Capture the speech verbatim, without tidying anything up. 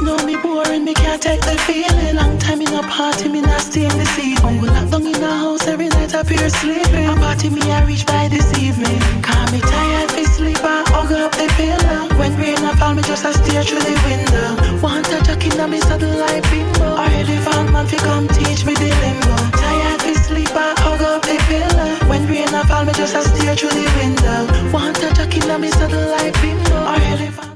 know me boring, me can't take the feeling. Long time in a party, me not stay in the seat. Uncle locked down in the house, every night I appear sleeping. A party me I reach by this evening. Call me tired, fi sleep, I hug up the pillow. When rain a fall, me just a stare through the window. Want a jacket in me saddle like bimbo. I heard the van man fi come teach me the limbo. Tired, fi sleep, I hug up the pillow. When rain a fall, me just a stare through the window. Want a jacket in me saddle like bimbo. I heard the van